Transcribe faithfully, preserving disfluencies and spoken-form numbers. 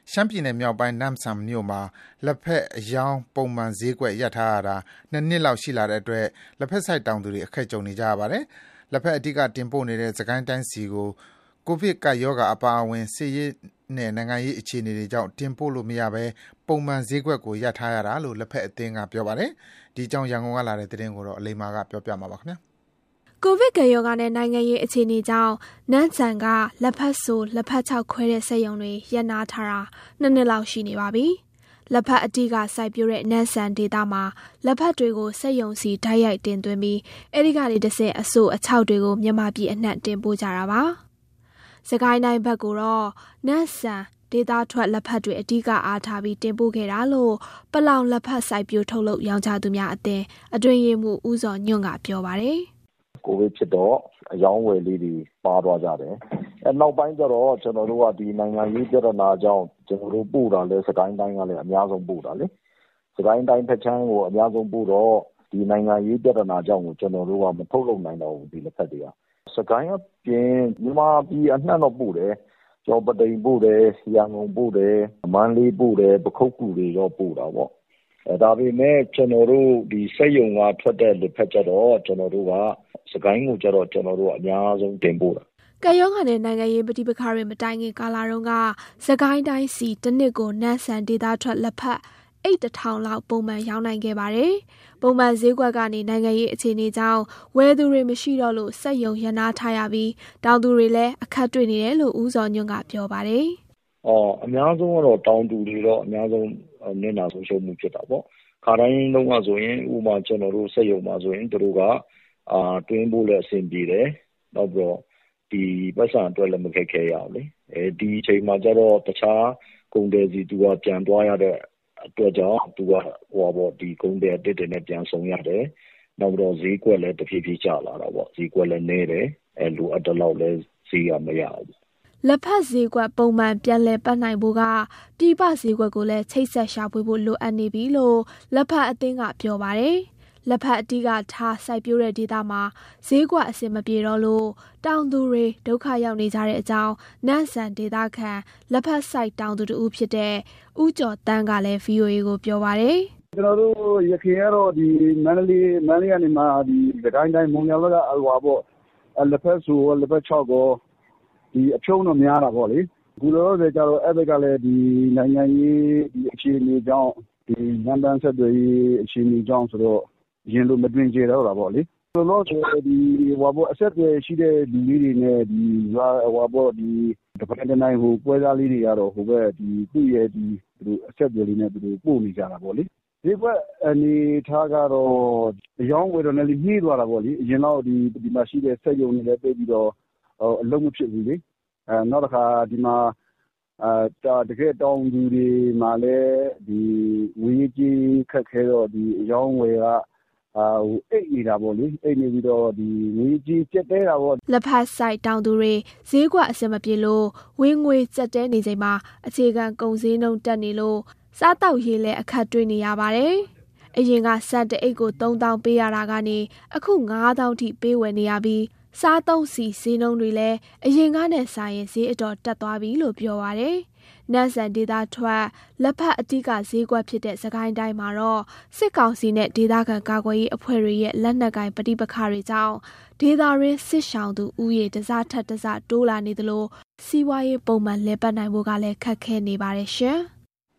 ရှမ်းပြည်နယ်မြောက်ပိုင်းနမ့်ဆန်မြို့မှာလက်ဖက်အရောင်းပုံမှန်ဈေးကွက်ရပ်ထားရတာနှစ်နှစ်လောက်ရှိလာတဲ့အတွက်လက်ဖက်ဆိုင်တောင်သူတွေအခက်ကြုံနေကြရပါတယ်။လက်ဖက်အဓိကတင်ပို့နေတဲ့စကိုင်းတိုင်းစီကိုကိုဗစ်ကပ်ရောဂါအပါအဝင်စစ်ရေးနဲ့နိုင်ငံရေးအခြေအနေတွေကြောင့်တင်ပို့လို့မရဘဲပုံမှန်ဈေးကွက်ကိုရပ်ထားရတာလို့လက်ဖက်အသင်းကပြောပါတယ်။ဒီအကြောင်းရန်ကုန်ကလာတဲ့သတင်းကိုတော့အလိမ္မာကပြောပြမှာပါခင်ဗျာ။ကိုဗစ်ကပ်ရောဂါနဲ့နိုင်ငံရေးအခြေအနေကြောင့်နန်းဆန်ကလက်ဖက်ဆိုလက်ဖက်ချောက်ခွဲတဲ့စက်ရုံတွေရပ်နားထားတာနှစ်နှစ်လောက်ရှိနေပါပြီ။လက်ဖက်အဓိကစိုက်ပျိုးတဲ့နန်းဆန်ဒေသမှာလက်ဖက်တွေကိုစက်ရုံစီဓာတ်ရိုက်တင်သွင်းပြီးအဲဒီကနေတစ်ဆင့်အဆိုအချောက်တွေကိုမြန်မာပြည်အနှံ့တင်ပို့ကြတာပါ။စကိုင်းတိုင်းဘက်ကတော့နန်းဆန်ဒေသထွက်လက်ဖက်တွေအဓိကအားထားပြီးတင်ပို့ခဲ့တာလို့ပလောင်လက်ဖက်စိုက်ပျိုးထုတ်လုပ်ရောင်းချသူများအသင်းအတွင်းရေးမှူးဦးစောညွန့်ကပြောပါတယ်။ကိုဗစ်ဖြစ်တော့အယောင်းဝယ်လေးတွေပါသွားကြတယ်။အဲနောက်ပိုင်းကျတော့ကျွန်တော်တို့ကဒီနိုင်ငံရေးပြဿနာကြောင့်ကျွန်တော်တို့ပို့တာလဲစကိုင်းတိုင်းကလည်းအများဆုံးပို့တာလေ။စကိုင်းတိုင်းဖက်ချမ်းကိုအများဆုံးပို့တော့ဒီနိုင်ငံရေးပြဿနာကြောင့်ကိုကျွန်တော်တို့ကမထုတ်လုပ်နိုင်တော့ဘူးဒီလက်ဖက်တွေက။စကိုင်းအပြင်မြန်မာပြည်အနှံ့တော့ပို့တယ်။ကျော်ပတိန်ပို့တယ်၊ရန်ကုန်ပို့တယ်၊မန္တလေးပို့တယ်၊ပခုက္ကူတွေတော့ပို့တာပေါ့။အဲဒါပေမဲ့ကျွန်တော်တို့ဒီစက်ရုံကထွက်တဲ့လက်ဖက်ကျတော့ကျွန်တော်တို့ကစကိုင်းကိုကျတော့ကျွန်တော်တို့အများဆုံးတင်ပို့တာကရောဂါနဲ့နိုင်ငံရေးပဋိပက္ခတွေမတိုင်ခင်ကာလတုန်းကစကိုင်းတိုင်းစီတစ်နှစ်ကိုနန်းဆန်ဒေသထွက်လက်ဖက်အိတ်တစ်ထောင်လောက်ပုံမှန်ရောင်းနိုင်ခဲ့ပါတယ်။ပုံမှန်ဈေးကွက်ကနေနိုင်ငံရေးအခြေအနေကြောင့်ဝယ်သူတွေမရှိတော့လို့စက်ရုံရနာထားရပြီးတောင်သူတွေလည်းအခက်တွေ့နေတယ်လို့ဦးစောညွန့်ကပြောပါတယ်။အော်အများဆုံးကတော့တောင်သူတွေတော့အများဆုံးနစ်နာဆုံးရှုံးမှုဖြစ်တာပေါ့။ခါတိုင်းလုံးဝဆိုရင်ဥပမာကျွန်တော်တို့စက်ရုံမှာဆိုရင်သူတို့ကအာတွင်းဖို့လည်းအဆင်ပြေတယ်။နောက်ပြီးတော့ဒီပတ်စံအတွက်လည်းမခက်ခဲရအောင်လေ။အဲဒီအချိန်မှာကျတော့တခြားကုန်တယ်စီသူကပြန်သွားရတဲ့အတွက်ကြောင့်သူကဟိုပေါ့ဒီကုန်တယ်တစ်တင်နဲ့ပြန်ဆောင်ရတယ်။နောက်တော့ဈေးကွက်လည်းတဖြည်းဖြည်းကျလာတာပေါ့။ဈေးကွက်လည်းနည်းတယ်။အဲလိုအပ်တော့လည်းဈေးကမရဘူး။လက်ဖက်ဈေးကွက်ပုံမှန်ပြန်လည်ပတ်နိုင်ဖို့ကပြည်ပဈေးကွက်ကိုလည်းချိတ်ဆက်ရှာဖွေဖို့လိုအပ်နေပြီလို့လက်ဖက်အသင်းကပြောပါတယ်။လက်ဖက်အတိကထားစိုက်ပျိုးတဲ့ဒေသမှာဈေးကွက်အဆင်မပြေတော့လို့တောင်သူတွေဒုက္ခရောက်နေကြတဲ့အကြောင်းနန်းဆန်ဒေသခံလက်ဖက်စိုက်တောင်သူတူဖြစ်တဲ့ဦးကျော်တန်းကလည်း ဗီအိုအေကိုပြောပါတယ်။ကျွန်တော်တို့ရခိုင်ကတော့ဒီမန္တလေးမန္တလေးကနေမှဒီစကိုင်းတိုင်းမုံရွာဘက်ကအလွာပေါ့လက်ဖက်ဆိုလက်ဖက်ချောက်ကိုဒီအဖြုံးတော့များတာပေါ့လေ။အခုလောလောဆယ်ကျတော့အဲ့ဘက်ကလည်းဒီနိုင်ငံရေးဒီအခြေအနေကြောင့်ဒီနန်းတန်းဆက်တွေအခြေအနေကြောင့်ဆိုတော့ရင်လိုမတွင်ကြတော့တာပေါ့လေဆိုတော့ဒီဟိုဘောအဆက်တွေရှိတဲ့လူလေးတွေနဲ့ဒီဟိုဘောဒီတပည့်တနိုင်ဟိုပွဲသားလေးတွေကတော့ဟိုဘက်ဒီသူ့ရဲ့ဒီသူအဆက်တွေလေးနဲ့သူပို့နေကြတာပေါ့လေဒီဘက်အနေထားကတော့အယောင်းဝယ်တော့လည်းနှီးသွားတာပေါ့လေအရင်တော့ဒီဒီမှာရှိတဲ့စက်ရုံတွေလည်းပြပြီးတော့အလုံးမဖြစ်ဘူးလေအဲနောက်တစ်ခါဒီမှာအာတကယ်တောင်းသူတွေမှာလည်းဒီဝေးကြီးခက်ခဲတော့ဒီအယောင်းဝယ်ကအာဟိုအိတ်နေတာပေါ့လေအိတ်နေပြီးတော့ဒီငွေကြီးကျက်တဲတာပေါ့လက်ဖက်ဆိုင်တောင်သူတွေဈေးကွက်အဆင်မပြေလို့ဝင်းငွေကျက်တဲနေချိန်မှာအခြေခံကုန်ဈေးနှုန်းတက်နေလို့စားတောက်ရေးလဲအခက်တွေ့နေရပါတယ်အရင်ကစက်တအိတ်ကိုသုံးသောင်းပေးရတာကနေအခုငါးသောင်းထိပေးဝယ်နေရပြီးစားသုံးစီဈေးနှုန်းတွေလည်းအရင်ကနဲ့ဆိုင်ရင်ဈေးအတော်တက်သွားပြီလို့ပြောပါတယ်နန်းဆန်ဒေသထွက်လက်ဖက်အတိကဈေးကွက်ဖြစ်တဲ့စကိုင်းတိုင်းမှာတော့စစ်ကောင်စီနဲ့ဒေသခံကာကွယ်ရေးအဖွဲ့တွေရဲ့လက်နက်ကိုင်ပဋိပက္ခတွေကြောင့်ဒေသရင်းစစ်ရှောင်သူဥယေတစားထက်တစားတိုးလာနေသလိုစီးပွားရေးပုံမှန်လည်ပတ်နိုင်ဖို့ကလည်းခက်ခဲနေပါတယ်ရှင်။